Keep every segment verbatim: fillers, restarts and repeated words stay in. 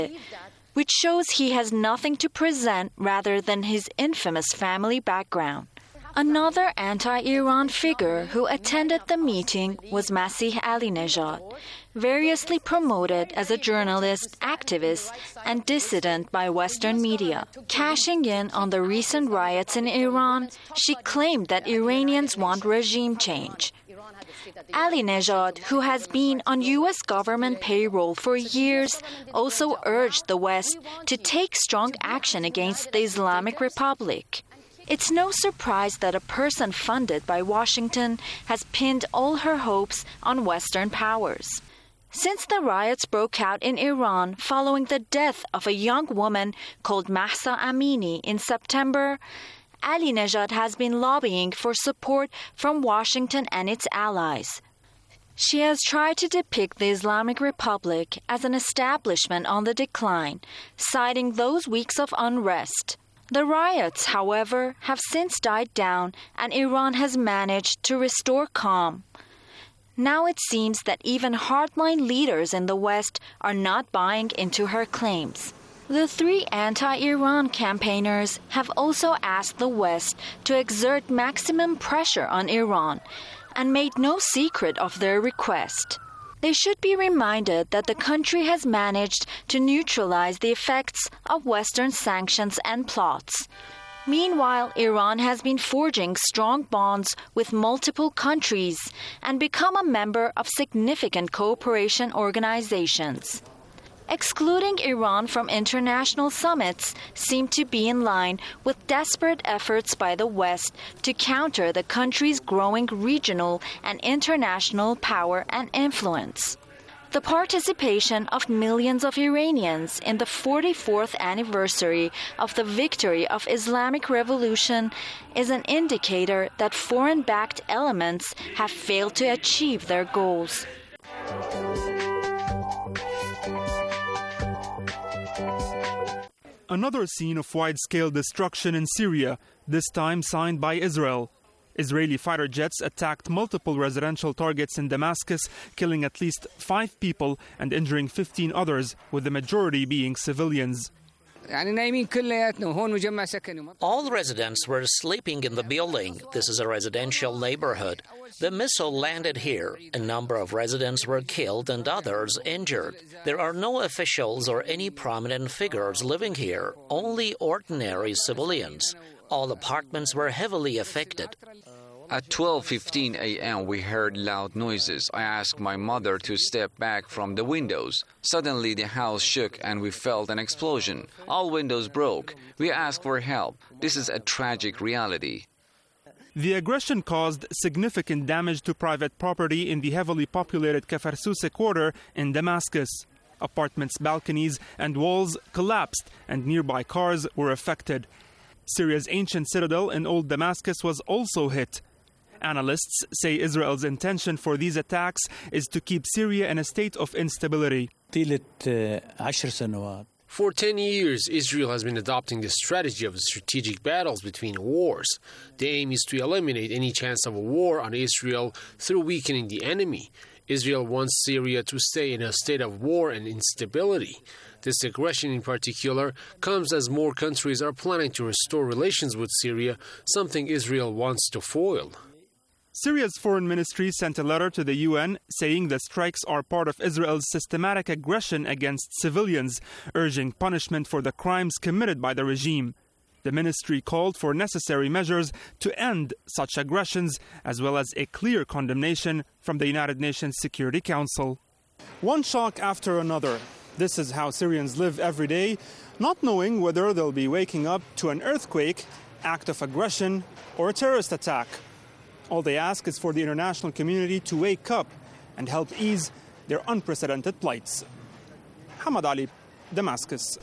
which shows he has nothing to present rather than his infamous family background. Another anti-Iran figure who attended the meeting was Masih Alinejad, variously promoted as a journalist, activist, and dissident by Western media. Cashing in on the recent riots in Iran, she claimed that Iranians want regime change. Alinejad, who has been on U S government payroll for years, also urged the West to take strong action against the Islamic Republic. It's no surprise that a person funded by Washington has pinned all her hopes on Western powers. Since the riots broke out in Iran following the death of a young woman called Mahsa Amini in September, Alinejad has been lobbying for support from Washington and its allies. She has tried to depict the Islamic Republic as an establishment on the decline, citing those weeks of unrest. The riots, however, have since died down and Iran has managed to restore calm. Now it seems that even hardline leaders in the West are not buying into her claims. The three anti-Iran campaigners have also asked the West to exert maximum pressure on Iran and made no secret of their request. They should be reminded that the country has managed to neutralize the effects of Western sanctions and plots. Meanwhile, Iran has been forging strong bonds with multiple countries and become a member of significant cooperation organizations. Excluding Iran from international summits seemed to be in line with desperate efforts by the West to counter the country's growing regional and international power and influence. The participation of millions of Iranians in the forty-fourth anniversary of the victory of Islamic Revolution is an indicator that foreign-backed elements have failed to achieve their goals. Another scene of wide-scale destruction in Syria, this time signed by Israel. Israeli fighter jets attacked multiple residential targets in Damascus, killing at least five people and injuring fifteen others, with the majority being civilians. All residents were sleeping in the building. This is a residential neighborhood. The missile landed here. A number of residents were killed and others injured. There are no officials or any prominent figures living here, only ordinary civilians. All apartments were heavily affected. At twelve fifteen a.m. we heard loud noises. I asked my mother to step back from the windows. Suddenly the house shook and we felt an explosion. All windows broke. We asked for help. This is a tragic reality. The aggression caused significant damage to private property in the heavily populated Kafr Sousse quarter in Damascus. Apartments' balconies and walls collapsed and nearby cars were affected. Syria's ancient citadel in Old Damascus was also hit. Analysts say Israel's intention for these attacks is to keep Syria in a state of instability. For ten years, Israel has been adopting the strategy of strategic battles between wars. The aim is to eliminate any chance of a war on Israel through weakening the enemy. Israel wants Syria to stay in a state of war and instability. This aggression in particular comes as more countries are planning to restore relations with Syria, something Israel wants to foil. Syria's foreign ministry sent a letter to the U N saying the strikes are part of Israel's systematic aggression against civilians, urging punishment for the crimes committed by the regime. The ministry called for necessary measures to end such aggressions, as well as a clear condemnation from the United Nations Security Council. One shock after another. This is how Syrians live every day, not knowing whether they'll be waking up to an earthquake, act of aggression, or a terrorist attack. All they ask is for the international community to wake up and help ease their unprecedented plights. Hamad Ali, Damascus.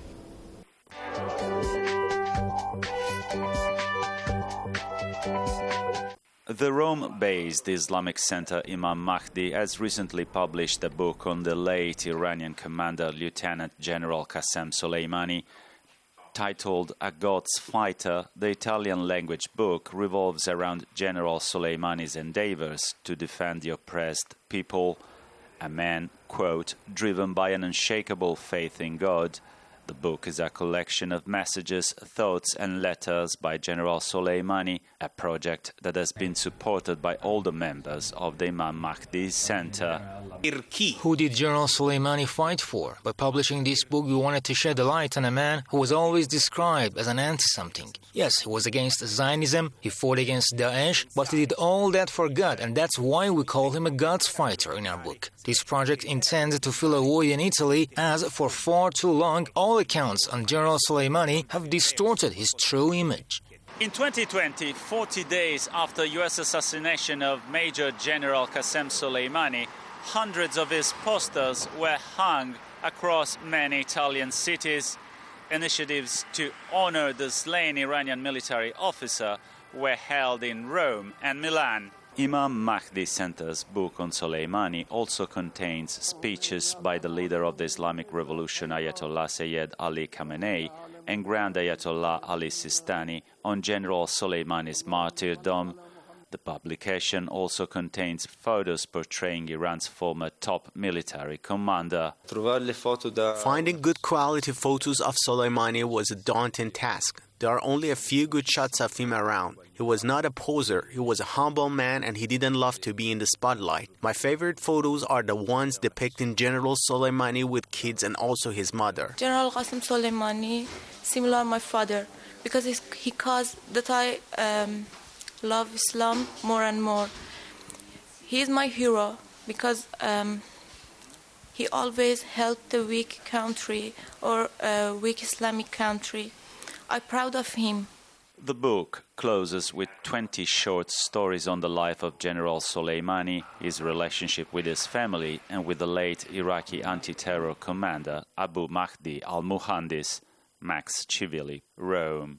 The Rome-based Islamic Center Imam Mahdi has recently published a book on the late Iranian commander Lieutenant General Qasem Soleimani. Titled A God's Fighter, the Italian-language book revolves around General Soleimani's endeavors to defend the oppressed people a man, quote, driven by an unshakable faith in God. The book is a collection of messages, thoughts and letters by General Soleimani, a project that has been supported by all the members of the Imam Mahdi Center. Who did General Soleimani fight for? By publishing this book, we wanted to shed a light on a man who was always described as an anti-something. Yes, he was against Zionism, he fought against Daesh, but he did all that for God, and that's why we call him a God's fighter in our book. This project intends to fill a void in Italy, as for far too long, all accounts on General Soleimani have distorted his true image. In twenty twenty, forty days after U S assassination of Major General Qasem Soleimani, hundreds of his posters were hung across many Italian cities. Initiatives to honor the slain Iranian military officer were held in Rome and Milan. Imam Mahdi Center's book on Soleimani also contains speeches by the leader of the Islamic Revolution, Ayatollah Sayyid Ali Khamenei, and Grand Ayatollah Ali Sistani on General Soleimani's martyrdom. The publication also contains photos portraying Iran's former top military commander. Finding good quality photos of Soleimani was a daunting task. There are only a few good shots of him around. He was not a poser, he was a humble man and he didn't love to be in the spotlight. My favorite photos are the ones depicting General Soleimani with kids and also his mother. General Qasem Soleimani, similar to my father, because he caused that I um, love Islam more and more. He is my hero because um, he always helped the weak country or a weak Islamic country. I'm proud of him. The book closes with twenty short stories on the life of General Soleimani, his relationship with his family, and with the late Iraqi anti-terror commander Abu Mahdi al-Muhandis. Max Chivili, Rome.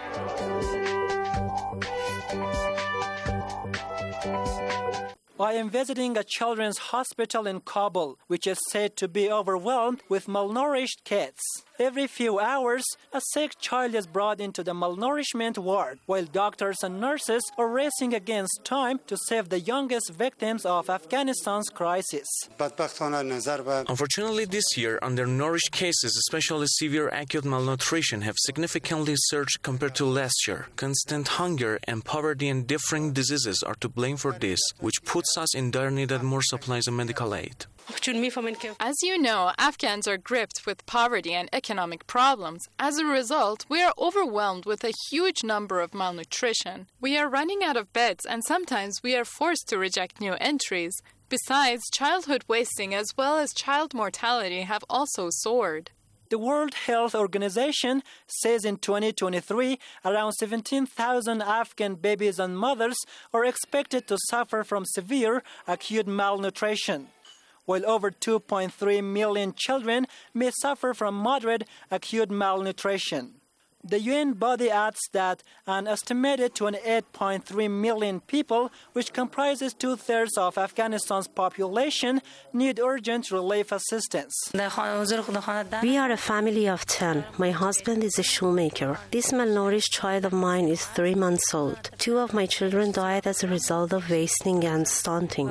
I am visiting a children's hospital in Kabul, which is said to be overwhelmed with malnourished kids. Every few hours, a sick child is brought into the malnourishment ward, while doctors and nurses are racing against time to save the youngest victims of Afghanistan's crisis. Unfortunately, this year, undernourished cases, especially severe acute malnutrition, have significantly surged compared to last year. Constant hunger and poverty and differing diseases are to blame for this, which puts us in dire need of more supplies and medical aid. As you know, Afghans are gripped with poverty and economic problems. As a result, we are overwhelmed with a huge number of malnutrition. We are running out of beds and sometimes we are forced to reject new entries. Besides, childhood wasting as well as child mortality have also soared. The World Health Organization says in twenty twenty-three, around seventeen thousand Afghan babies and mothers are expected to suffer from severe acute malnutrition, while over two point three million children may suffer from moderate acute malnutrition. The U N body adds that an estimated twenty-eight point three million people, which comprises two-thirds of Afghanistan's population, need urgent relief assistance. We are a family of ten. My husband is a shoemaker. This malnourished child of mine is three months old. Two of my children died as a result of wasting and stunting.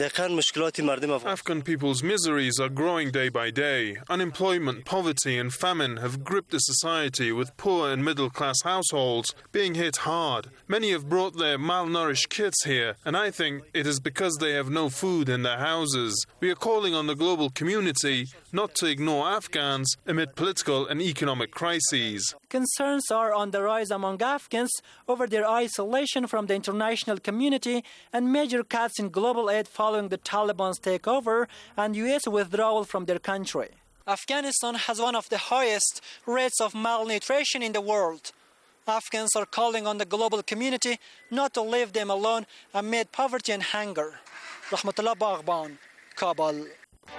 Afghan people's miseries are growing day by day. Unemployment, poverty and famine have gripped the society, with poor and middle-class households being hit hard. Many have brought their malnourished kids here, and I think it is because they have no food in their houses. We are calling on the global community not to ignore Afghans amid political and economic crises. Concerns are on the rise among Afghans over their isolation from the international community and major cuts in global aid following the Taliban's takeover and U S withdrawal from their country. Afghanistan has one of the highest rates of malnutrition in the world. Afghans are calling on the global community not to leave them alone amid poverty and hunger. Rahmatullah Baghban, Kabul.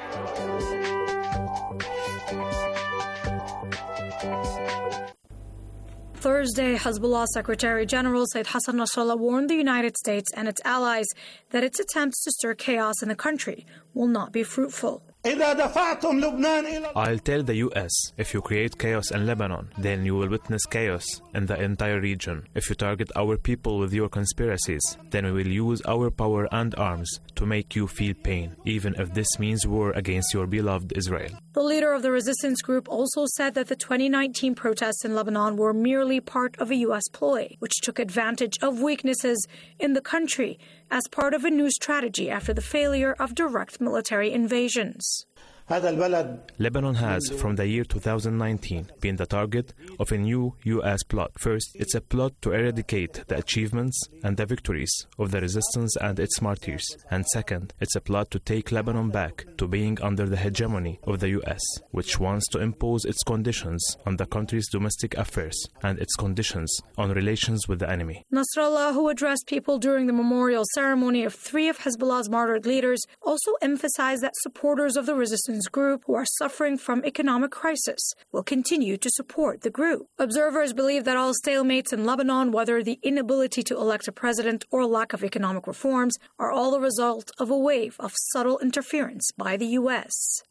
Thursday, Hezbollah Secretary General Said Hassan Nasrallah warned the United States and its allies that its attempts to stir chaos in the country will not be fruitful. I'll tell the U S, if you create chaos in Lebanon, then you will witness chaos in the entire region. If you target our people with your conspiracies, then we will use our power and arms to make you feel pain, even if this means war against your beloved Israel. The leader of the resistance group also said that the twenty nineteen protests in Lebanon were merely part of a U S ploy, which took advantage of weaknesses in the country as part of a new strategy after the failure of direct military invasions. Lebanon has, from the year two thousand nineteen, been the target of a new U S plot. First, it's a plot to eradicate the achievements and the victories of the resistance and its martyrs. And second, it's a plot to take Lebanon back to being under the hegemony of the U S, which wants to impose its conditions on the country's domestic affairs and its conditions on relations with the enemy. Nasrallah, who addressed people during the memorial ceremony of three of Hezbollah's martyred leaders, also emphasized that supporters of the resistance group who are suffering from economic crisis will continue to support the group. Observers believe that all stalemates in Lebanon, whether the inability to elect a president or lack of economic reforms, are all the result of a wave of subtle interference by the U S.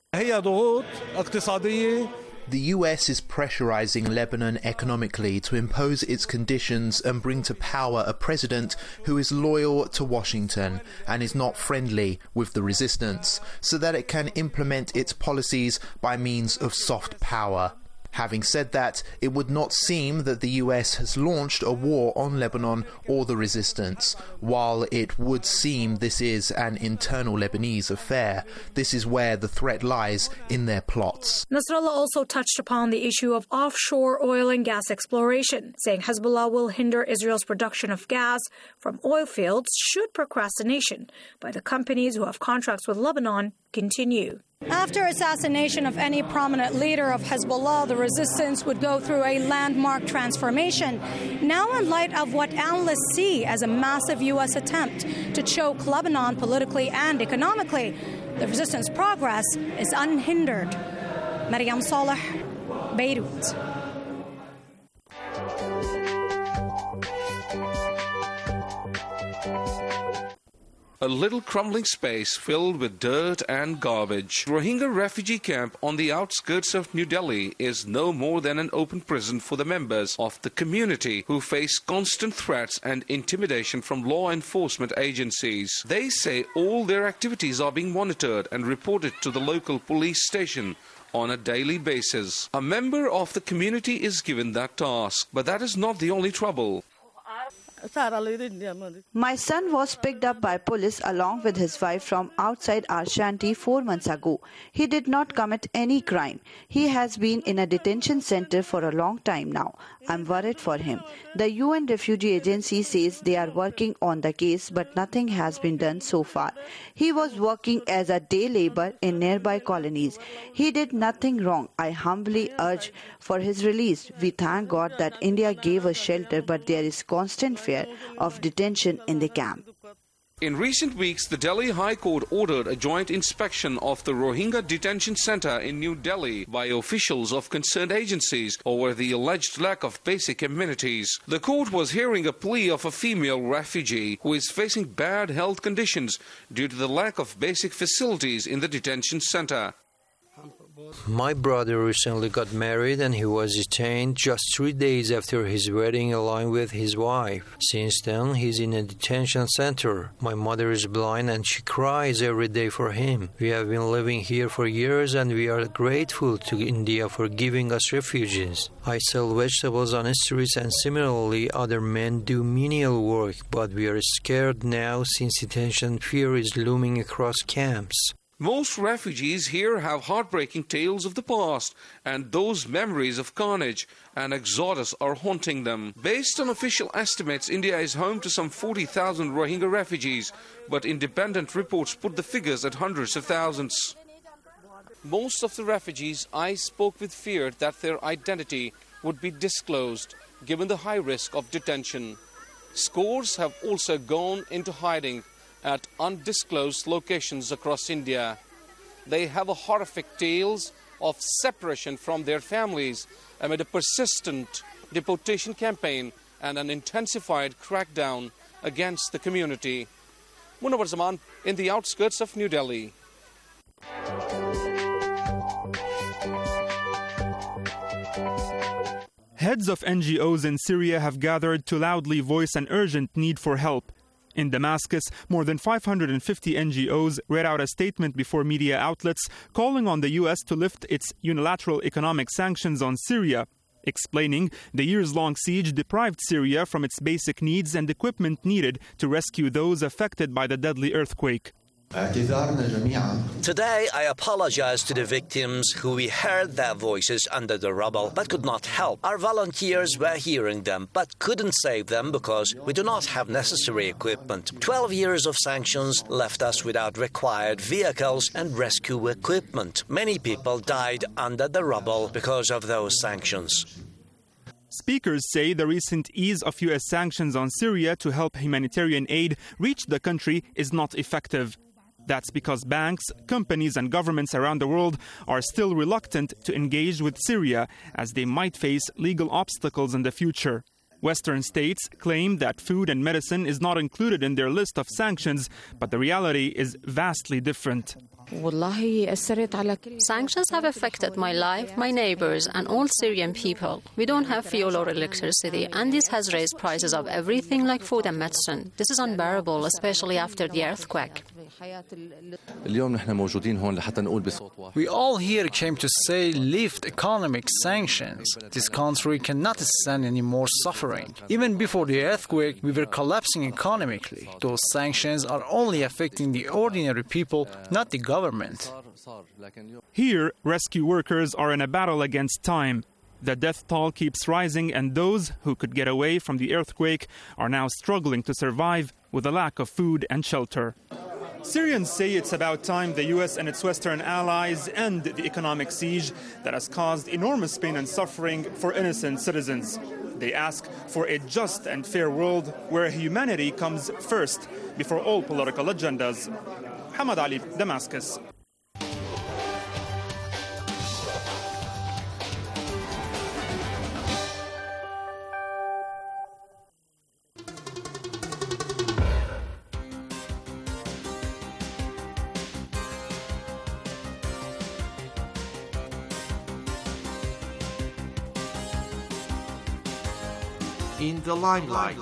The U S is pressurizing Lebanon economically to impose its conditions and bring to power a president who is loyal to Washington and is not friendly with the resistance, so that it can implement its policies by means of soft power. Having said that, it would not seem that the U S has launched a war on Lebanon or the resistance. While it would seem this is an internal Lebanese affair, this is where the threat lies in their plots. Nasrallah also touched upon the issue of offshore oil and gas exploration, saying Hezbollah will hinder Israel's production of gas from oil fields should procrastination by the companies who have contracts with Lebanon continue. After assassination of any prominent leader of Hezbollah, the resistance would go through a landmark transformation. Now, in light of what analysts see as a massive U S attempt to choke Lebanon politically and economically, the resistance progress is unhindered. Maryam Saleh, Beirut. A little crumbling space filled with dirt and garbage. Rohingya refugee camp on the outskirts of New Delhi is no more than an open prison for the members of the community who face constant threats and intimidation from law enforcement agencies. They say all their activities are being monitored and reported to the local police station on a daily basis. A member of the community is given that task, but that is not the only trouble. My son was picked up by police along with his wife from outside our shanty four months ago. He did not commit any crime. He has been in a detention center for a long time now. I'm worried for him. The U N Refugee Agency says they are working on the case, but nothing has been done so far. He was working as a day labor in nearby colonies. He did nothing wrong. I humbly urge for his release. We thank God that India gave us shelter, but there is constant fear of detention in the camp. In recent weeks, the Delhi High Court ordered a joint inspection of the Rohingya detention center in New Delhi by officials of concerned agencies over the alleged lack of basic amenities. The court was hearing a plea of a female refugee who is facing bad health conditions due to the lack of basic facilities in the detention center. My brother recently got married and he was detained just three days after his wedding along with his wife. Since then, he's in a detention center. My mother is blind and she cries every day for him. We have been living here for years and we are grateful to India for giving us refugees. I sell vegetables on the streets and similarly other men do menial work, but we are scared now since detention fear is looming across camps. Most refugees here have heartbreaking tales of the past, and those memories of carnage and exodus are haunting them. Based on official estimates, India is home to some forty thousand Rohingya refugees, but independent reports put the figures at hundreds of thousands. Most of the refugees I spoke with feared that their identity would be disclosed, given the high risk of detention. Scores have also gone into hiding at undisclosed locations across India. They have a horrific tales of separation from their families amid a persistent deportation campaign and an intensified crackdown against the community. Munawar Zaman in the outskirts of New Delhi. Heads of N G Os in Syria have gathered to loudly voice an urgent need for help. In Damascus, more than five hundred fifty N G Os read out a statement before media outlets calling on the U S to lift its unilateral economic sanctions on Syria, explaining the years-long siege deprived Syria from its basic needs and equipment needed to rescue those affected by the deadly earthquake. Today, I apologize to the victims who we heard their voices under the rubble but could not help. Our volunteers were hearing them but couldn't save them because we do not have necessary equipment. Twelve years of sanctions left us without required vehicles and rescue equipment. Many people died under the rubble because of those sanctions. Speakers say the recent ease of U S sanctions on Syria to help humanitarian aid reach the country is not effective. That's because banks, companies and governments around the world are still reluctant to engage with Syria as they might face legal obstacles in the future. Western states claim that food and medicine is not included in their list of sanctions, but the reality is vastly different. Sanctions have affected my life, my neighbors, and all Syrian people. We don't have fuel or electricity, and this has raised prices of everything like food and medicine. This is unbearable, especially after the earthquake. We all here came to say lift economic sanctions. This country cannot stand any more suffering. Even before the earthquake, we were collapsing economically. Those sanctions are only affecting the ordinary people, not the government. Government. Here, rescue workers are in a battle against time. The death toll keeps rising, and those who could get away from the earthquake are now struggling to survive with a lack of food and shelter. Syrians say it's about time the U S and its Western allies end the economic siege that has caused enormous pain and suffering for innocent citizens. They ask for a just and fair world where humanity comes first before all political agendas. Hamad Ali, Damascus. In the limelight.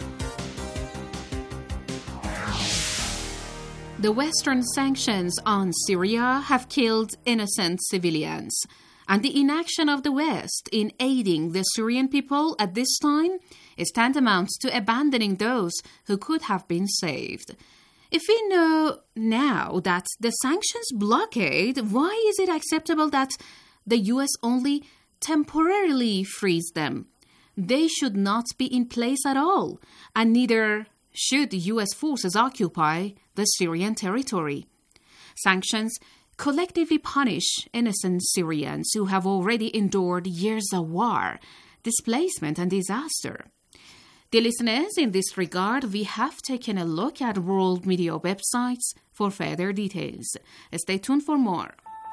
The Western sanctions on Syria have killed innocent civilians, and the inaction of the West in aiding the Syrian people at this time is tantamount to abandoning those who could have been saved. If we know now that the sanctions blockade, why is it acceptable that the U S only temporarily frees them? They should not be in place at all, and neither should U S forces occupy the Syrian territory. Sanctions collectively punish innocent Syrians who have already endured years of war, displacement, and disaster. Dear listeners, in this regard, we have taken a look at world media websites for further details. Stay tuned for more.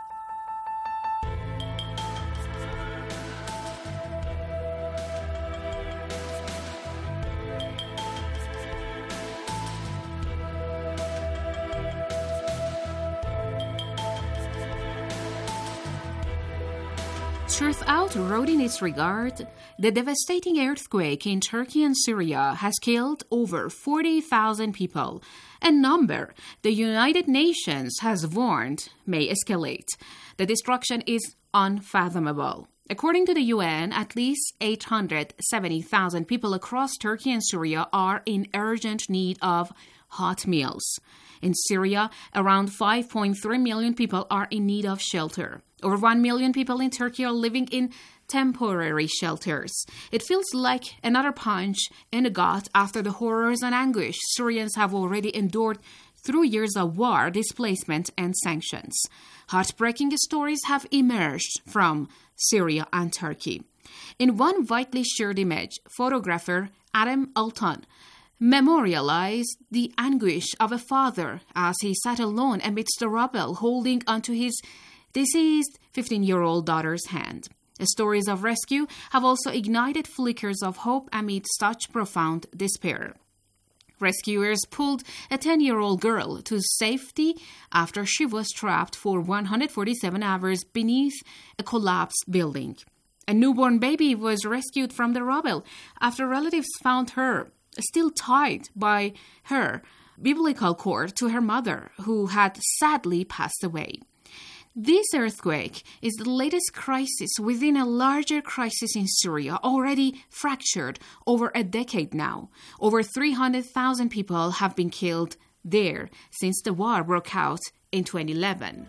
Truth Out wrote in its regard, the devastating earthquake in Turkey and Syria has killed over forty thousand people, a number the United Nations has warned may escalate. The destruction is unfathomable. According to the U N, at least eight hundred seventy thousand people across Turkey and Syria are in urgent need of hot meals. In Syria, around five point three million people are in need of shelter. Over one million people in Turkey are living in temporary shelters. It feels like another punch in the gut after the horrors and anguish Syrians have already endured through years of war, displacement, and sanctions. Heartbreaking stories have emerged from Syria and Turkey. In one widely shared image, photographer Adam Alton memorialized the anguish of a father as he sat alone amidst the rubble, holding onto his deceased fifteen-year-old daughter's hand. The stories of rescue have also ignited flickers of hope amid such profound despair. Rescuers pulled a ten-year-old girl to safety after she was trapped for one hundred forty-seven hours beneath a collapsed building. A newborn baby was rescued from the rubble after relatives found her still tied by her umbilical cord to her mother, who had sadly passed away. This earthquake is the latest crisis within a larger crisis in Syria, already fractured over a decade now. Over three hundred thousand people have been killed there since the war broke out in twenty eleven.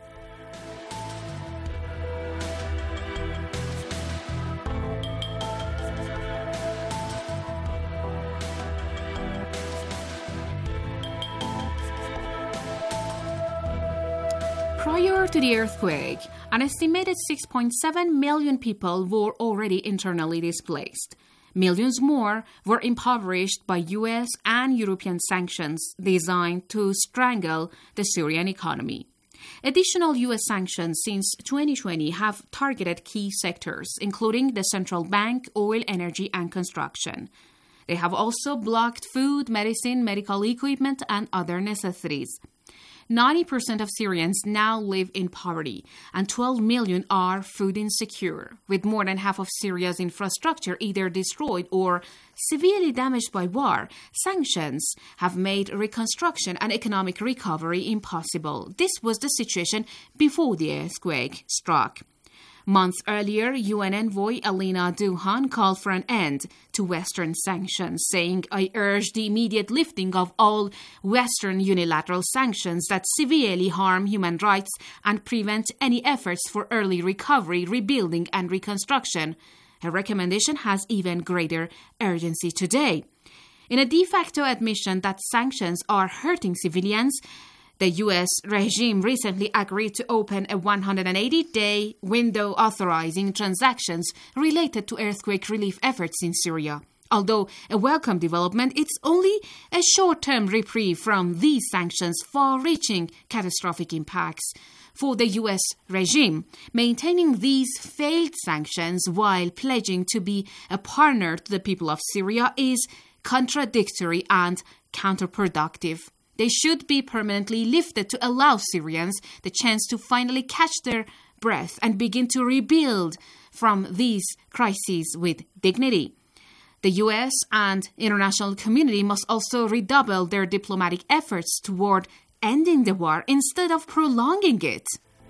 Prior to the earthquake, an estimated six point seven million people were already internally displaced. Millions more were impoverished by U S and European sanctions designed to strangle the Syrian economy. Additional U S sanctions since twenty twenty have targeted key sectors, including the central bank, oil, energy, and construction. They have also blocked food, medicine, medical equipment, and other necessities. ninety percent of Syrians now live in poverty, and twelve million are food insecure, with more than half of Syria's infrastructure either destroyed or severely damaged by war. Sanctions have made reconstruction and economic recovery impossible. This was the situation before the earthquake struck. Months earlier, U N envoy Alina Duhan called for an end to Western sanctions, saying, "I urge the immediate lifting of all Western unilateral sanctions that severely harm human rights and prevent any efforts for early recovery, rebuilding, and reconstruction." Her recommendation has even greater urgency today. In a de facto admission that sanctions are hurting civilians, the U S regime recently agreed to open a one hundred eighty day window authorizing transactions related to earthquake relief efforts in Syria. Although a welcome development, it's only a short-term reprieve from these sanctions' far-reaching catastrophic impacts. For the U S regime, maintaining these failed sanctions while pledging to be a partner to the people of Syria is contradictory and counterproductive. They should be permanently lifted to allow Syrians the chance to finally catch their breath and begin to rebuild from these crises with dignity. The U S and international community must also redouble their diplomatic efforts toward ending the war instead of prolonging it.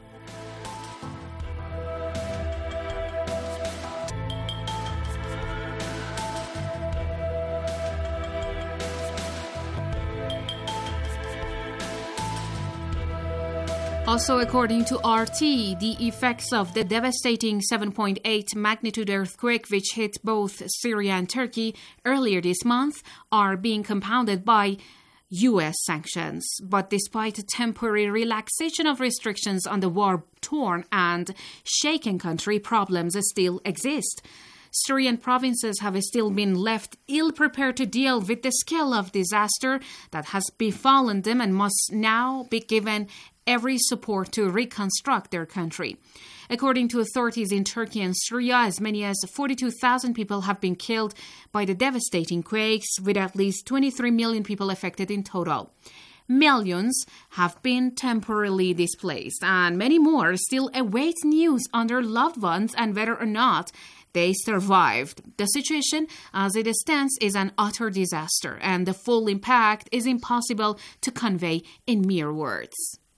Also, according to R T, the effects of the devastating seven point eight magnitude earthquake which hit both Syria and Turkey earlier this month are being compounded by U S sanctions. But despite a temporary relaxation of restrictions on the war-torn and shaken country, problems still exist. Syrian provinces have still been left ill-prepared to deal with the scale of disaster that has befallen them and must now be given every support to reconstruct their country. According to authorities in Turkey and Syria, as many as forty-two thousand people have been killed by the devastating quakes, with at least twenty-three million people affected in total. Millions have been temporarily displaced, and many more still await news on their loved ones and whether or not they survived. The situation, as it stands, is an utter disaster, and the full impact is impossible to convey in mere words.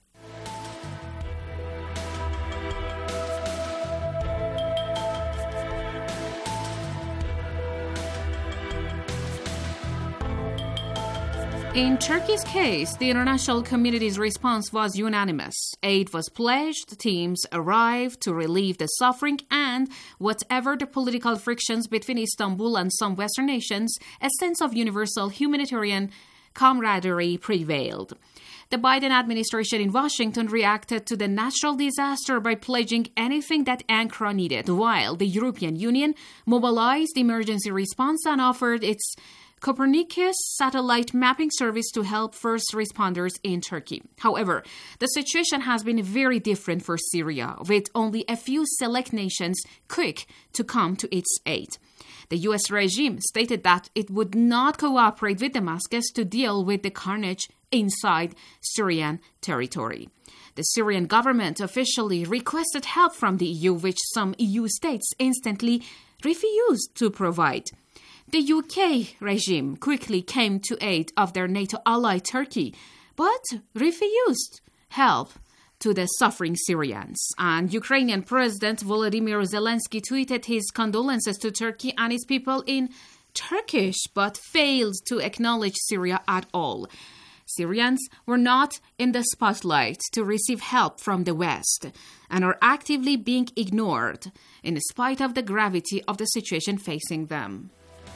In Turkey's case, the international community's response was unanimous. Aid was pledged, teams arrived to relieve the suffering, and whatever the political frictions between Istanbul and some Western nations, a sense of universal humanitarian camaraderie prevailed. The Biden administration in Washington reacted to the natural disaster by pledging anything that Ankara needed, while the European Union mobilized emergency response and offered its Copernicus satellite mapping service to help first responders in Turkey. However, the situation has been very different for Syria, with only a few select nations quick to come to its aid. The U S regime stated that it would not cooperate with Damascus to deal with the carnage inside Syrian territory. The Syrian government officially requested help from the E U, which some E U states instantly refused to provide. The U K regime quickly came to aid of their NATO ally Turkey, but refused help to the suffering Syrians. And Ukrainian President Volodymyr Zelensky tweeted his condolences to Turkey and its people in Turkish, but failed to acknowledge Syria at all. Syrians were not in the spotlight to receive help from the West and are actively being ignored in spite of the gravity of the situation facing them.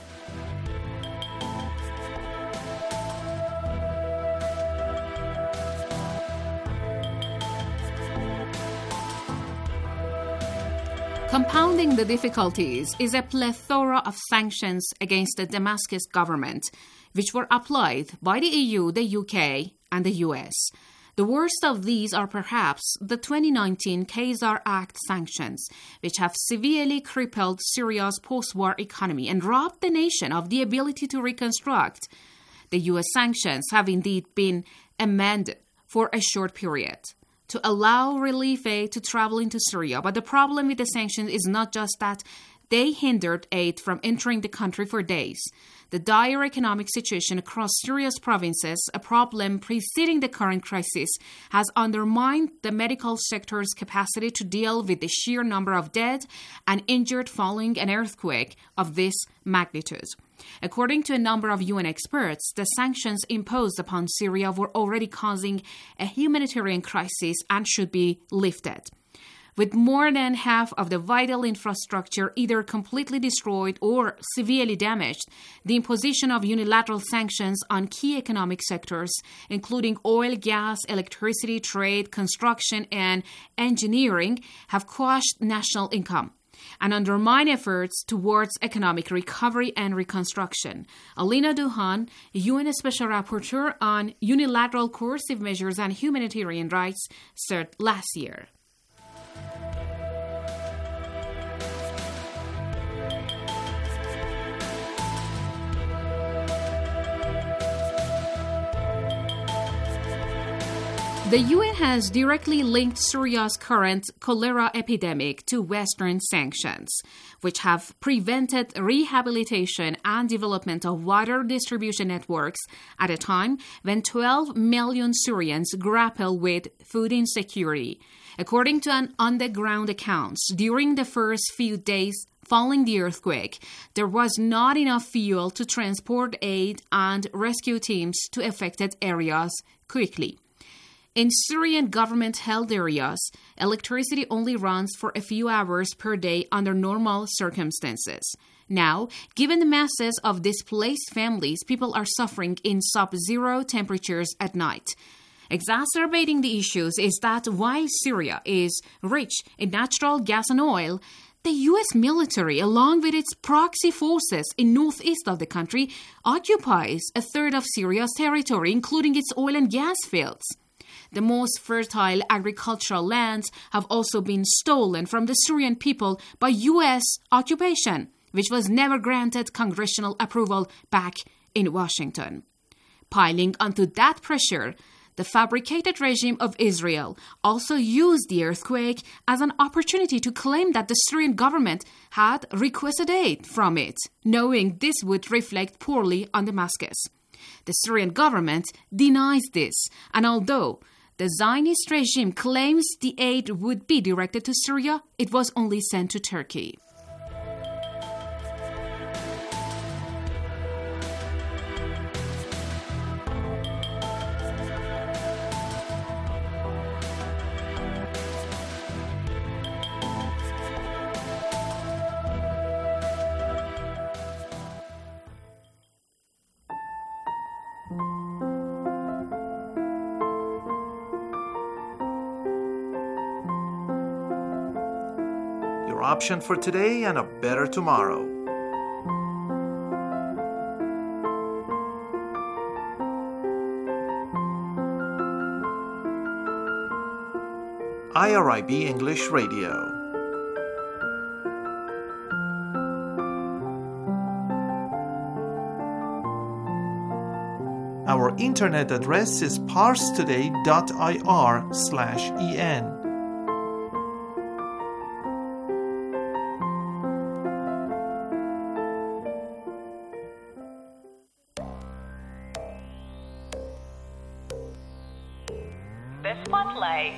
Compounding the difficulties is a plethora of sanctions against the Damascus government, which were applied by the E U, the U K, and the U S. The worst of these are perhaps the twenty nineteen Khazar Act sanctions, which have severely crippled Syria's post-war economy and robbed the nation of the ability to reconstruct. The U S sanctions have indeed been amended for a short period to allow relief aid to travel into Syria. But the problem with the sanctions is not just that they hindered aid from entering the country for days. The dire economic situation across Syria's provinces, a problem preceding the current crisis, has undermined the medical sector's capacity to deal with the sheer number of dead and injured following an earthquake of this magnitude. According to a number of U N experts, the sanctions imposed upon Syria were already causing a humanitarian crisis and should be lifted. With more than half of the vital infrastructure either completely destroyed or severely damaged, the imposition of unilateral sanctions on key economic sectors, including oil, gas, electricity, trade, construction, and engineering, have quashed national income and undermine efforts towards economic recovery and reconstruction. Alina Duhan, U N Special Rapporteur on Unilateral Coercive Measures and Humanitarian Rights, said last year. The U N has directly linked Syria's current cholera epidemic to Western sanctions, which have prevented rehabilitation and development of water distribution networks at a time when twelve million Syrians grapple with food insecurity. According to an on-the-ground accounts, during the first few days following the earthquake, there was not enough fuel to transport aid and rescue teams to affected areas quickly. In Syrian government-held areas, electricity only runs for a few hours per day under normal circumstances. Now, given the masses of displaced families, people are suffering in sub-zero temperatures at night. Exacerbating the issues is that while Syria is rich in natural gas and oil, the U S military, along with its proxy forces in northeast of the country, occupies a third of Syria's territory, including its oil and gas fields. The most fertile agricultural lands have also been stolen from the Syrian people by U S occupation, which was never granted congressional approval back in Washington. Piling onto that pressure, the fabricated regime of Israel also used the earthquake as an opportunity to claim that the Syrian government had requested aid from it, knowing this would reflect poorly on Damascus. The Syrian government denies this, and although the Zionist regime claims the aid would be directed to Syria, it was only sent to Turkey. Option for today and a better tomorrow. I R I B English Radio. Our internet address is parstoday.ir slash en. The Spotlight.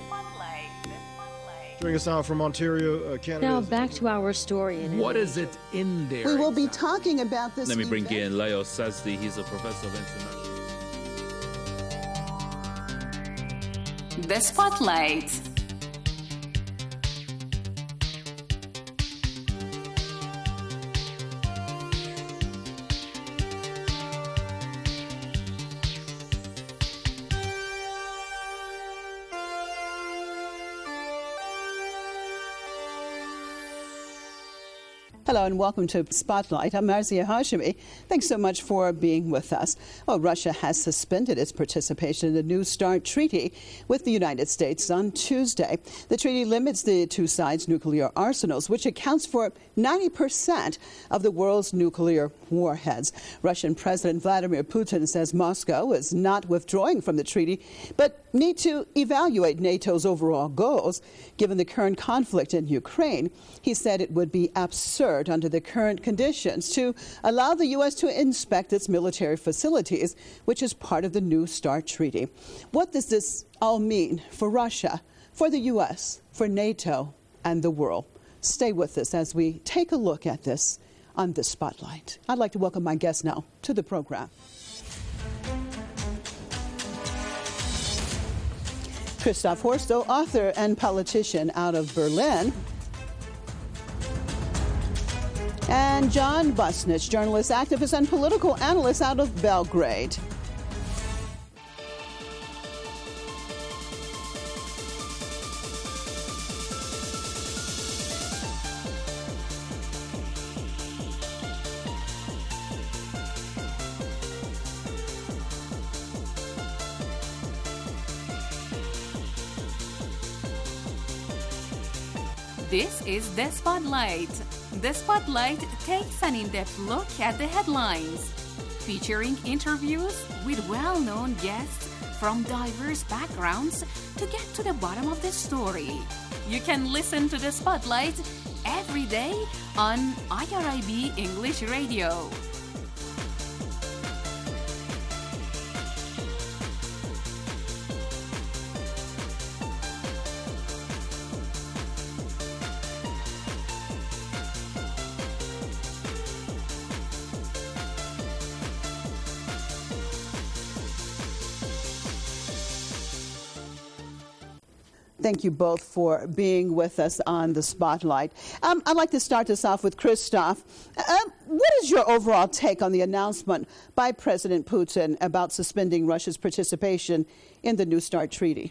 Joining us now from Ontario, uh, Canada. Now back to our story. In what is it in there? We will be talking about this. Let me bring event. in Leo Sazdi. He's a professor of international. The Spotlight. Hello and welcome to Spotlight. I'm Marzia Hashimi. Thanks so much for being with us. Well, Russia has suspended its participation in the New START treaty with the United States on Tuesday. The treaty limits the two sides' nuclear arsenals, which accounts for ninety percent of the world's nuclear warheads. Russian President Vladimir Putin says Moscow is not withdrawing from the treaty, but need to evaluate NATO's overall goals. Given the current conflict in Ukraine, he said it would be absurd under the current conditions to allow the U S to inspect its military facilities, which is part of the New START treaty. What does this all mean for Russia, for the U S, for NATO, and the world? Stay with us as we take a look at this on The Spotlight. I'd like to welcome my guest now to the program. Christoph Horstl, author and politician out of Berlin. And John Busnich, journalist, activist, and political analyst out of Belgrade. This is The Spotlight. The Spotlight takes an in-depth look at the headlines, featuring interviews with well-known guests from diverse backgrounds to get to the bottom of the story. You can listen to The Spotlight every day on I R I B English Radio. Thank you both for being with us on The Spotlight. Um, I'd like to start this off with Christoph. Uh, what is your overall take on the announcement by President Putin about suspending Russia's participation in the New START treaty?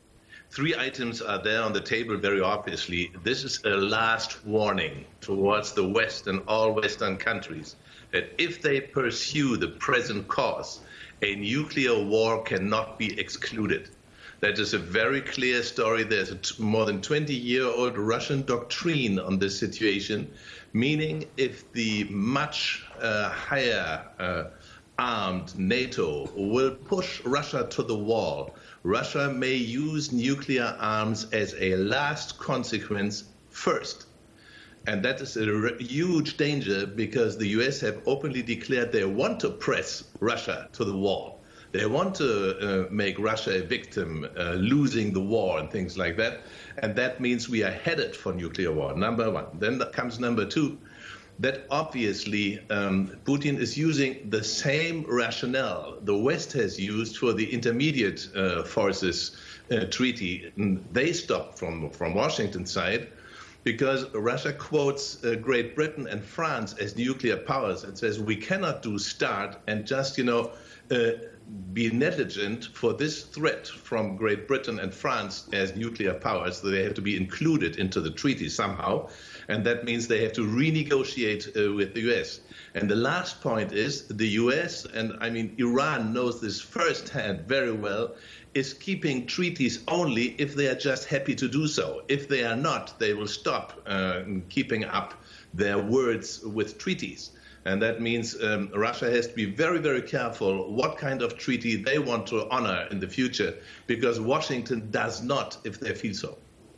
Three items are there on the table very obviously. This is a last warning towards the West and all Western countries that if they pursue the present course, a nuclear war cannot be excluded. That is a very clear story. There's a t- more than twenty-year-old Russian doctrine on this situation, meaning if the much uh, higher uh, armed NATO will push Russia to the wall, Russia may use nuclear arms as a last consequence first. And that is a re- huge danger because the U S have openly declared they want to press Russia to the wall. They want to uh, make Russia a victim, uh, losing the war and things like that. And that means we are headed for nuclear war, number one. Then comes number two, that obviously um, Putin is using the same rationale the West has used for the intermediate uh, forces uh, treaty. And they stopped from, from Washington's side because Russia quotes uh, Great Britain and France as nuclear powers and says we cannot do START and just, you know, uh, be negligent for this threat from Great Britain and France as nuclear powers. So they have to be included into the treaty somehow. And that means they have to renegotiate uh, with the U S. And the last point is the U S, and I mean, Iran knows this firsthand very well. is keeping treaties only if they are just happy to do so. If they are not, they will stop uh, keeping up their words with treaties. And that means um, Russia has to be very, very careful what kind of treaty they want to honor in the future, because Washington does not if they feel so.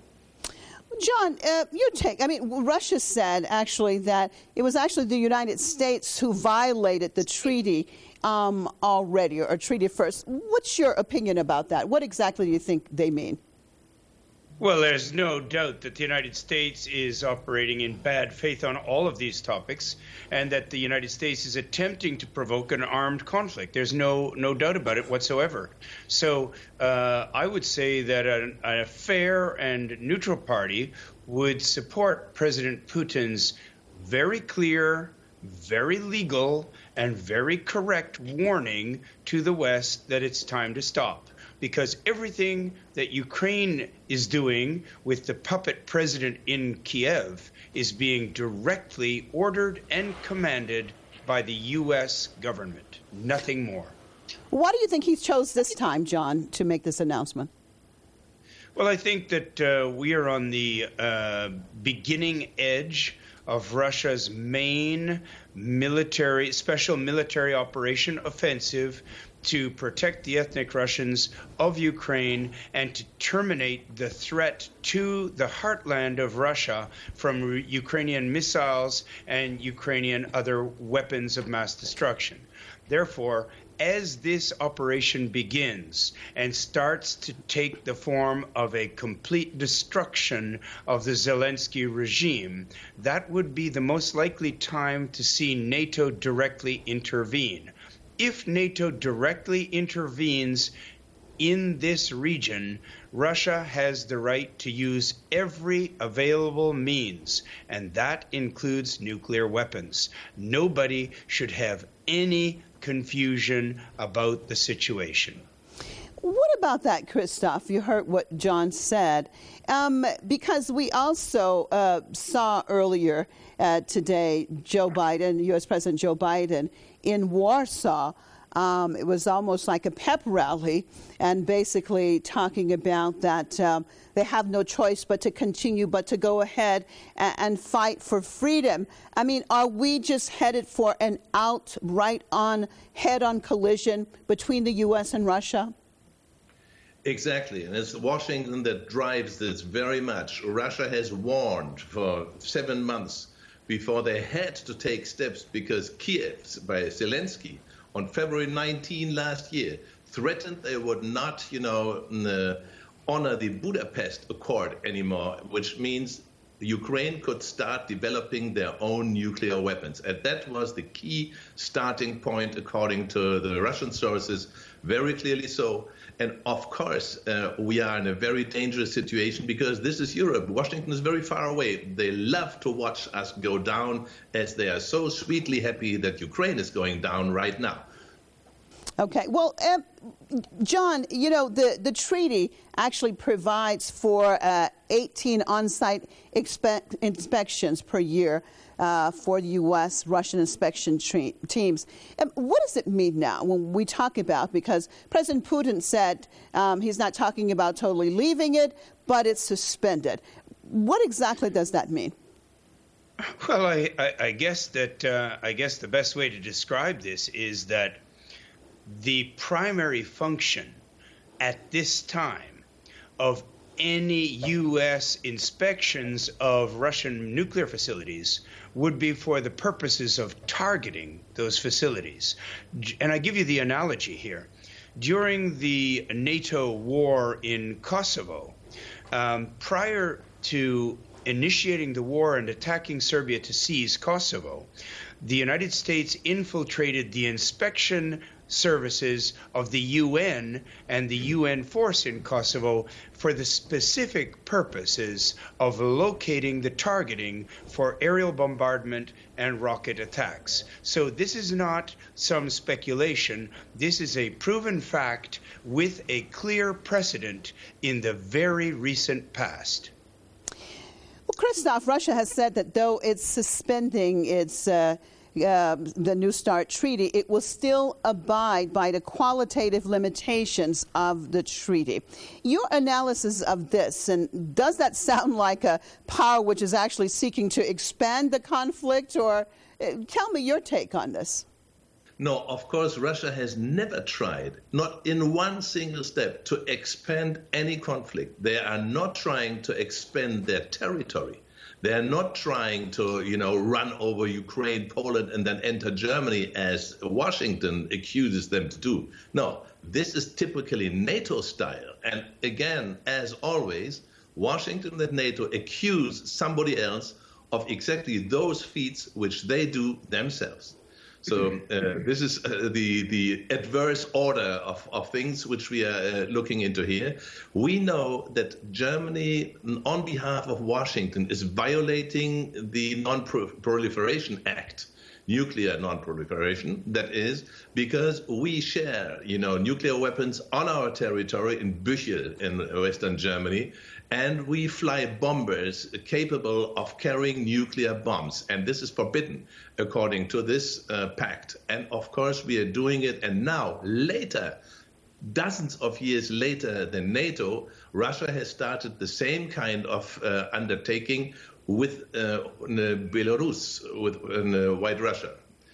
John, uh, your take. I mean, Russia said actually that it was actually the United States who violated the treaty um, already, or, or treaty first. What's your opinion about that? What exactly do you think they mean? Well, there's no doubt that the United States is operating in bad faith on all of these topics, and that the United States is attempting to provoke an armed conflict. There's no no doubt about it whatsoever. So uh, I would say that a, a fair and neutral party would support President Putin's very clear, very legal, and very correct warning to the West that it's time to stop. Because everything that Ukraine is doing with the puppet president in Kiev is being directly ordered and commanded by the U S government. Nothing more. Why do you think he chose this time, John, to make this announcement? Well, I think that uh, we are on the uh, beginning edge of Russia's main military, special military operation offensive to protect the ethnic Russians of Ukraine and to terminate the threat to the heartland of Russia from re- Ukrainian missiles and Ukrainian other weapons of mass destruction. Therefore, as this operation begins and starts to take the form of a complete destruction of the Zelensky regime, that would be the most likely time to see NATO directly intervene. If NATO directly intervenes in this region, Russia has the right to use every available means, and that includes nuclear weapons. Nobody should have any confusion about the situation. What about that, Christoph? You heard what John said. Um, because we also uh, saw earlier uh, today Joe Biden, U S President Joe Biden, in Warsaw. Um, it was almost like a pep rally, and basically talking about that um, they have no choice but to continue, but to go ahead and, and fight for freedom. I mean, are we just headed for an outright on, head-on collision between the U S and Russia? Exactly, and it's Washington that drives this very much. Russia has warned for seven months before they had to take steps, because Kiev, by Zelensky, on February nineteenth last year, threatened they would not, you know, honor the Budapest Accord anymore, which means Ukraine could start developing their own nuclear weapons. And that was the key starting point, according to the Russian sources, very clearly so. And of course, uh, we are in a very dangerous situation, because this is Europe. Washington is very far away. They love to watch us go down, as they are so sweetly happy that Ukraine is going down right now. Okay. Well, uh, John, you know, the, the treaty actually provides for uh, eighteen on-site expe- inspections per year uh, for the U S Russian inspection tre- teams. Um, what does it mean now when we talk about, because President Putin said um, he's not talking about totally leaving it, but it's suspended. What exactly does that mean? Well, I, I, I guess that uh, I guess the best way to describe this is that the primary function at this time of any U S inspections of Russian nuclear facilities would be for the purposes of targeting those facilities. And I give you the analogy here. During the NATO war in Kosovo, um, prior to initiating the war and attacking Serbia to seize Kosovo, the United States infiltrated the inspection services of the U N and the U N force in Kosovo for the specific purposes of locating the targeting for aerial bombardment and rocket attacks. So this is not some speculation. This is a proven fact with a clear precedent in the very recent past. Well, Christoph, Russia has said that though it's suspending its uh, uh, the New START treaty, it will still abide by the qualitative limitations of the treaty. Your analysis of this, and does that sound like a power which is actually seeking to expand the conflict, or uh, tell me your take on this? No, of course, Russia has never tried, not in one single step, to expand any conflict. They are not trying to expand their territory. They are not trying to, you know, run over Ukraine, Poland, and then enter Germany, as Washington accuses them to do. No, this is typically NATO style. And again, as always, Washington and NATO accuse somebody else of exactly those feats which they do themselves. So uh, this is uh, the the adverse order of, of things which we are uh, looking into here. We know that Germany, on behalf of Washington, is violating the Non-Proliferation Act, nuclear non-proliferation. That is because we share, you know, nuclear weapons on our territory in Büchel in Western Germany. And we fly bombers capable of carrying nuclear bombs. And this is forbidden according to this uh, pact. And of course, we are doing it. And now, later, dozens of years later than NATO, Russia has started the same kind of uh, undertaking with uh, Belarus, with uh, White Russia.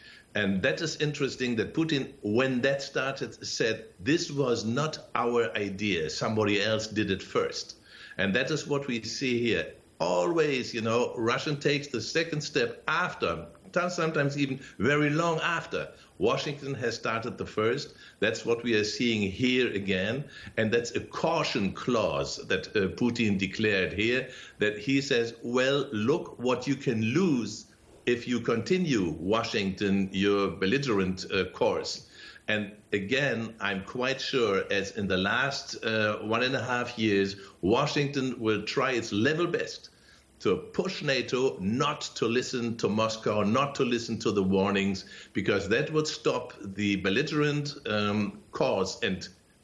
And that is interesting that Putin, when that started, said, this was not our idea. Somebody else did it first. And that is what we see here. Always, you know, Russia takes the second step after, sometimes even very long after. Washington has started the first. That's what we are seeing here again. And that's a caution clause that uh, Putin declared here, that he says, well, look what you can lose if you continue, Washington, your belligerent uh, course. And again, I'm quite sure, as in the last uh, one and a half years, Washington will try its level best to push NATO not to listen to Moscow, not to listen to the warnings, because that would stop the belligerent um, cause and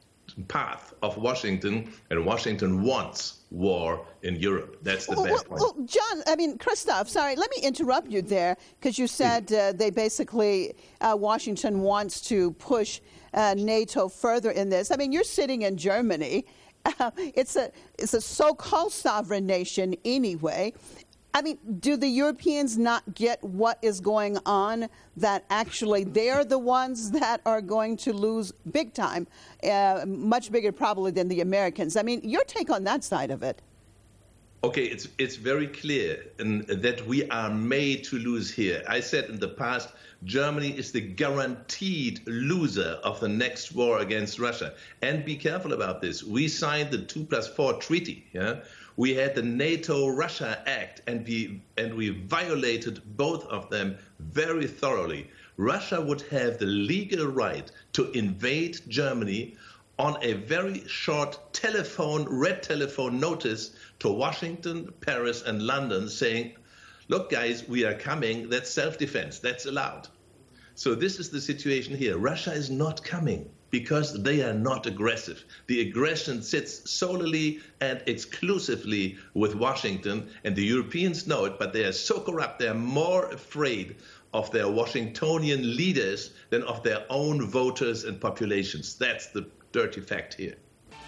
path of Washington, and Washington wants war in Europe. That's the well, bad well, point. Well, John, I mean, Christoph, sorry, let me interrupt you there, because you said uh, they basically, uh, Washington wants to push uh, NATO further in this. I mean, you're sitting in Germany. Uh, it's a it's a so-called sovereign nation anyway. I mean, do the Europeans not get what is going on, that actually they're the ones that are going to lose big time, uh, much bigger probably than the Americans? I mean, your take on that side of it. Okay, it's it's very clear in, that we are made to lose here. I said in the past, Germany is the guaranteed loser of the next war against Russia. And be careful about this. We signed the two plus four treaty. Yeah? We had the NATO-Russia Act, and we, and we violated both of them very thoroughly. Russia would have the legal right to invade Germany on a very short telephone, red telephone notice to Washington, Paris, and London, saying, look, guys, we are coming. That's self-defense. That's allowed. So this is the situation here. Russia is not coming because they are not aggressive. The aggression sits solely and exclusively with Washington, and the Europeans know it, but they are so corrupt, they are more afraid of their Washingtonian leaders than of their own voters and populations. That's the dirty fact here.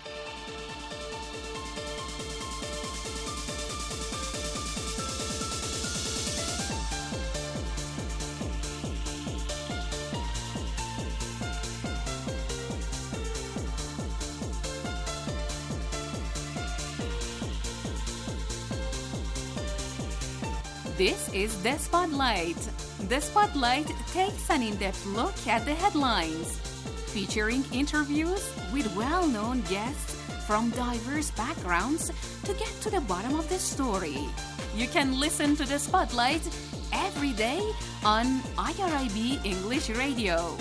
This is The Spotlight. The Spotlight takes an in-depth look at the headlines, featuring interviews with well-known guests from diverse backgrounds to get to the bottom of the story. You can listen to The Spotlight every day on I R I B English Radio.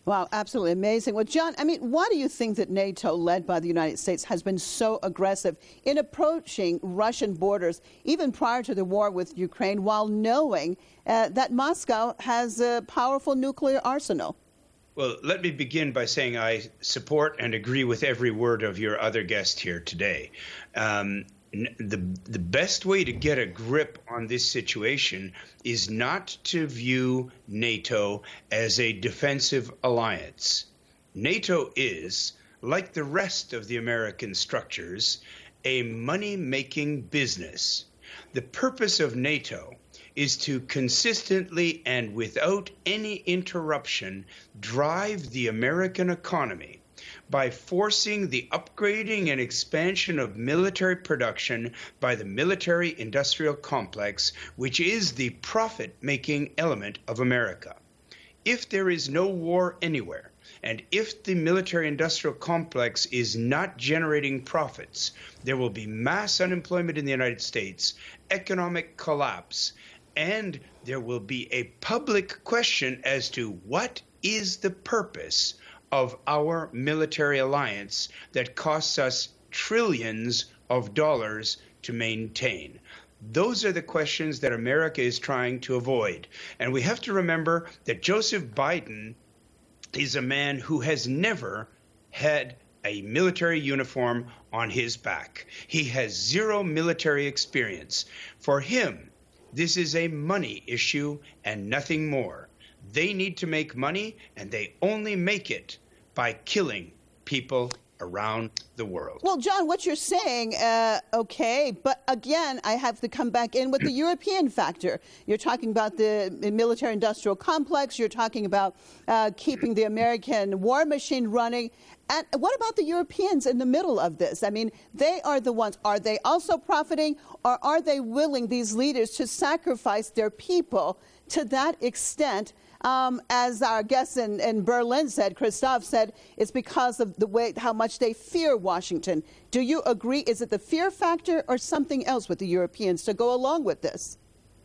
Wow, absolutely amazing. Well, John, I mean, why do you think that NATO, led by the United States, has been so aggressive in approaching Russian borders, even prior to the war with Ukraine, while knowing uh, that Moscow has a powerful nuclear arsenal? Well, let me begin by saying I support and agree with every word of your other guest here today. Um, The, the best way to get a grip on this situation is not to view NATO as a defensive alliance. NATO is, like the rest of the American structures, a money-making business. The purpose of NATO is to consistently and without any interruption drive the American economy by forcing the upgrading and expansion of military production by the military-industrial complex, which is the profit-making element of America. If there is no war anywhere, and if the military-industrial complex is not generating profits, there will be mass unemployment in the United States, economic collapse, and there will be a public question as to what is the purpose of our military alliance that costs us trillions of dollars to maintain. Those are the questions that America is trying to avoid. And we have to remember that Joseph Biden is a man who has never had a military uniform on his back. He has zero military experience. For him, this is a money issue and nothing more. They need to make money, and they only make it by killing people around the world. Well, John, what you're saying, uh, okay, but again, I have to come back in with the European factor. You're talking about the military-industrial complex. You're talking about uh, keeping the American war machine running. And what about the Europeans in the middle of this? I mean, they are the ones. Are they also profiting, or are they willing, these leaders, to sacrifice their people to that extent? Um, as our guest in, in Berlin said, Christoph said, it's because of the way, how much they fear Washington. Do you agree? Is it the fear factor or something else with the Europeans to go along with this?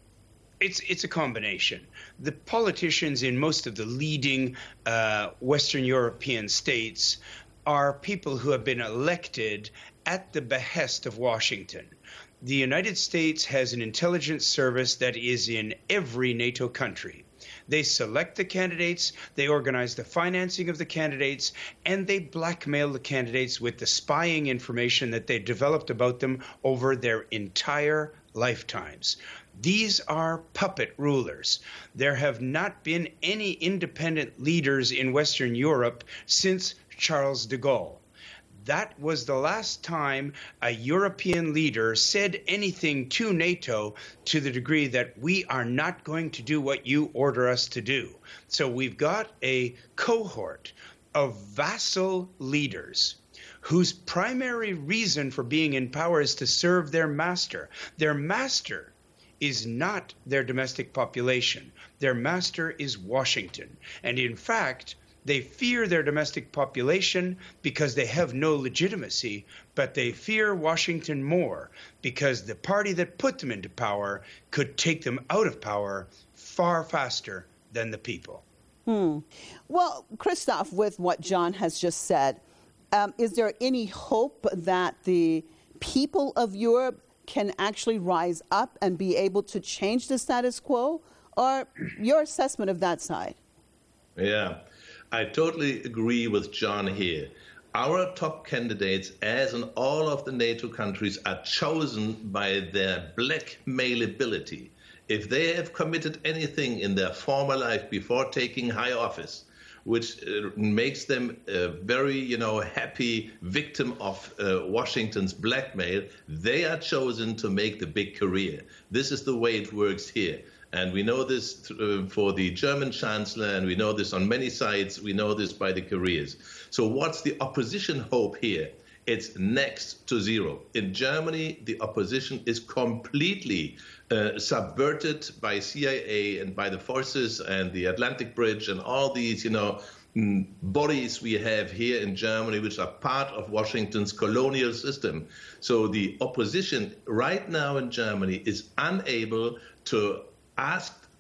It's it's a combination. The politicians in most of the leading uh, Western European states are people who have been elected at the behest of Washington. The United States has an intelligence service that is in every NATO country. They select the candidates, they organize the financing of the candidates, and they blackmail the candidates with the spying information that they developed about them over their entire lifetimes. These are puppet rulers. There have not been any independent leaders in Western Europe since Charles de Gaulle. That was the last time a European leader said anything to NATO to the degree that we are not going to do what you order us to do. So we've got a cohort of vassal leaders whose primary reason for being in power is to serve their master. Their master is not their domestic population. Their master is Washington. And in fact, they fear their domestic population because they have no legitimacy, but they fear Washington more because the party that put them into power could take them out of power far faster than the people. Hmm. Well, Christoph, with what John has just said, um, is there any hope that the people of Europe can actually rise up and be able to change the status quo? Or your assessment of that side? Yeah. I totally agree with John here. Our top candidates, as in all of the NATO countries, are chosen by their blackmailability. If they have committed anything in their former life before taking high office, which uh, makes them a very, you know, happy victim of uh, Washington's blackmail, they are chosen to make the big career. This is the way it works here. And we know this uh, for the German chancellor, and we know this on many sides. We know this by the careers. So what's the opposition hope here? It's next to zero. In Germany, the opposition is completely uh, subverted by C I A and by the forces and the Atlantic Bridge and all these, you know, mm, bodies we have here in Germany, which are part of Washington's colonial system. So the opposition right now in Germany is unable to ask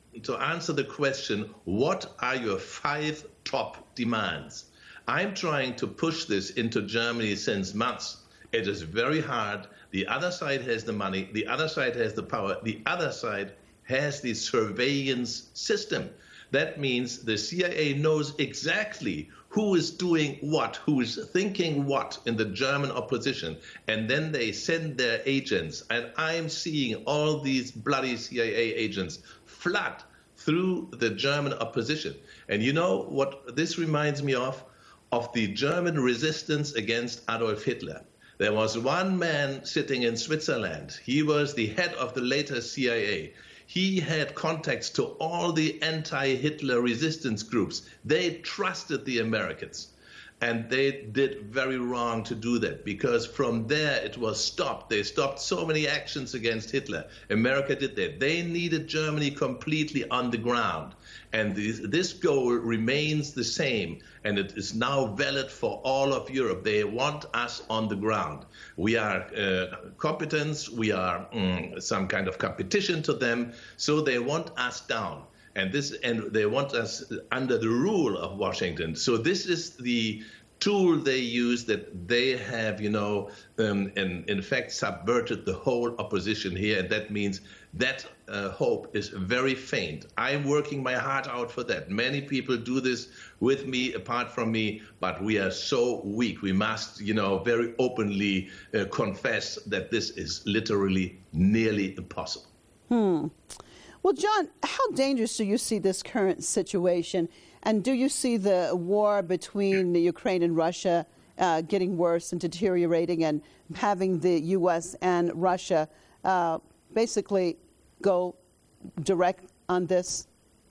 to answer the question, what are your five top demands? I'm trying to push this into Germany since months. It is very hard. The other side has the money. The other side has the power. The other side has the surveillance system. That means the C I A knows exactly who is doing what, who is thinking what in the German opposition. And then they send their agents. And I'm seeing all these bloody C I A agents flood through the German opposition. And you know what this reminds me of? Of the German resistance against Adolf Hitler. There was one man sitting in Switzerland. He was the head of the later C I A. He had contacts to all the anti-Hitler resistance groups. They trusted the Americans. And they did very wrong to do that, because from there it was stopped. They stopped so many actions against Hitler. America did that. They needed Germany completely on the ground. And this, this goal remains the same, and it is now valid for all of Europe. They want us on the ground. We are uh, competence, we are um, some kind of competition to them, so they want us down. And this, and they want us under the rule of Washington. So this is the tool they use, that they have, you know, um, and in fact subverted the whole opposition here. And that means that uh, hope is very faint. I'm working my heart out for that. Many people do this with me, apart from me, but we are so weak. We must, you know, very openly uh, confess that this is literally nearly impossible. Hmm. Well, John, how dangerous do you see this current situation? And do you see the war between the Ukraine and Russia uh, getting worse and deteriorating, and having the U S and Russia uh, basically go direct on this?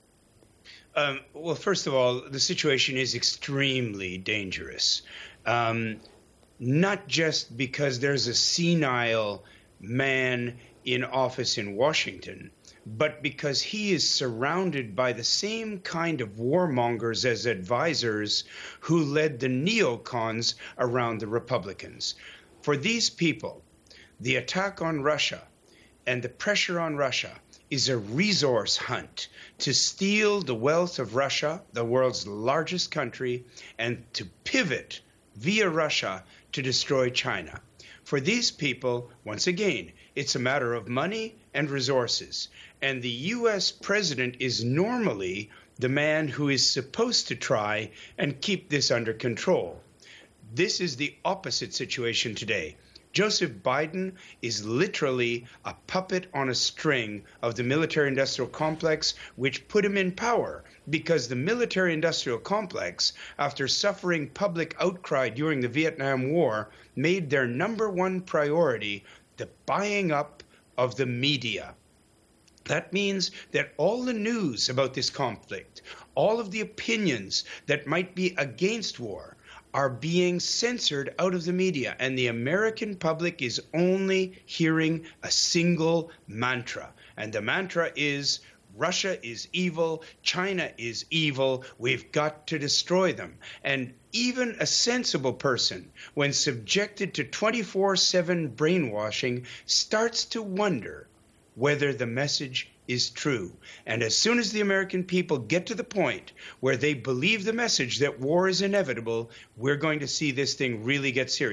Um, well, first of all, the situation is extremely dangerous. Um, not just because there's a senile man in office in Washington, but because he is surrounded by the same kind of warmongers as advisors who led the neocons around the Republicans. For these people, the attack on Russia and the pressure on Russia is a resource hunt to steal the wealth of Russia, the world's largest country, and to pivot via Russia to destroy China. For these people, once again, it's a matter of money and resources. And the U S president is normally the man who is supposed to try and keep this under control. This is the opposite situation today. Joseph Biden is literally a puppet on a string of the military-industrial complex, which put him in power, because the military-industrial complex, after suffering public outcry during the Vietnam War, made their number one priority the buying up of the media. That means that all the news about this conflict, all of the opinions that might be against war, are being censored out of the media, and the American public is only hearing a single mantra. And the mantra is, Russia is evil, China is evil, we've got to destroy them. And even a sensible person, when subjected to twenty-four seven brainwashing, starts to wonder whether the message is true. And as soon as the American people get to the point where they believe the message that war is inevitable, we're going to see this thing really get serious.